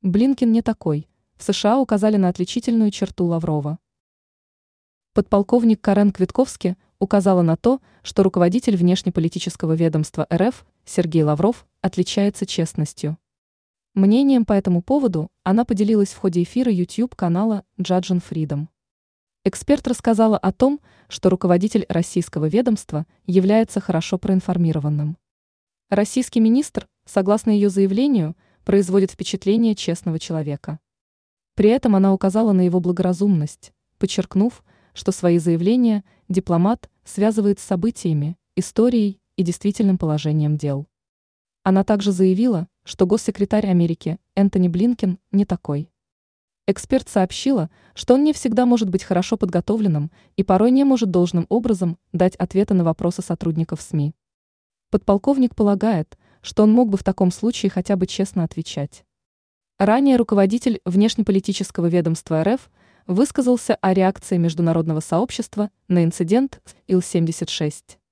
Блинкен не такой. В США указали на отличительную черту Лаврова. Подполковник Карен Квитковски указала на то, что руководитель внешнеполитического ведомства РФ Сергей Лавров отличается честностью. Мнением по этому поводу она поделилась в ходе эфира YouTube-канала Judge Freedom. Эксперт рассказала о том, что руководитель российского ведомства является хорошо проинформированным. Российский министр, согласно ее заявлению, производит впечатление честного человека. При этом она указала на его благоразумность, подчеркнув, что свои заявления дипломат связывает с событиями, историей и действительным положением дел. Она также заявила, что госсекретарь Америки Энтони Блинкен не такой. Эксперт сообщила, что он не всегда может быть хорошо подготовленным и порой не может должным образом дать ответы на вопросы сотрудников СМИ. Подполковник полагает, что он мог бы в таком случае хотя бы честно отвечать. Ранее руководитель внешнеполитического ведомства РФ высказался о реакции международного сообщества на инцидент с Ил-76.